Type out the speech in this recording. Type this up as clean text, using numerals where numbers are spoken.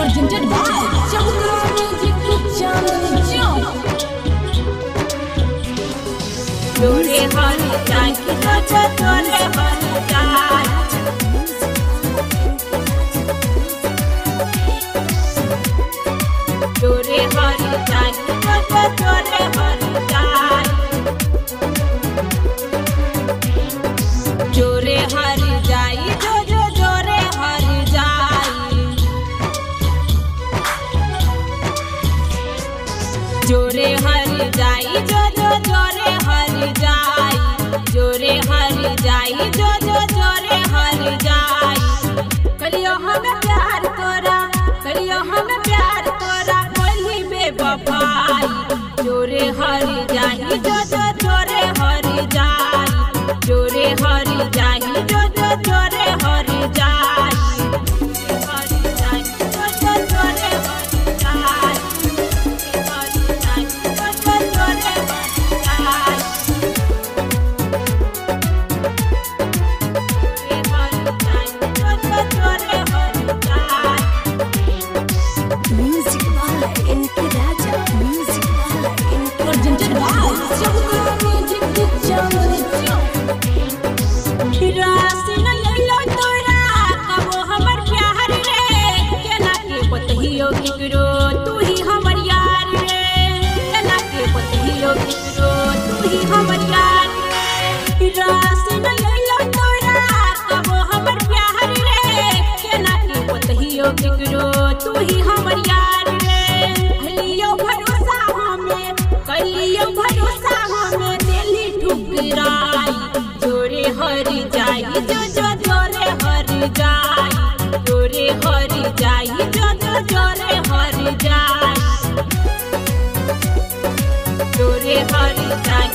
presented by Chandra Music Channel Jump. Dore hari jai ki raja dore hari jai. Dore hari jai ki raja dore hari jai. Dore hari jai jo jo dore hari jai. Dore hari jai jo jo dore hari jai. Dore hari jai jo jo dore hari jai. करियो हमें प्यार तोरा, करियो हमें प्यार तोरा कोई बेवफाई. जोरे हरि जाहि जो जो जोरे हरि जाहि. जोरे हरि जाहि जो जो जोरे हरि जाहि. हरि जाहि जो जो जोरे हरि जाहि. हरि जाहि जो जो जोरे हरि जाहि. जोरे हरि जाहि जो जो जोरे हरि जाहि. Music by NK Raja. Music by NK presented by Chandra Music Channel Jump. राशि न लैलो तोरा कबो हमर प्यार रे. केना के बतहियो केकरो तू ही हमर यार रे. केना के बतहियो केकरो तू ही हमर यार रे. राशि न लैलो तोरा कबो हमर प्यार रे. केना के बतहियो केकरो तू ही हमर यार रे. भलियो भरोसा हमें कलियो भरोसा हमें दिली ठुकराई. जोरे हरि जाई जो जो जोरे हरि जाई. जोरे हरि जाई जो जो जोरे हरि जाई. जोरे हरि जाई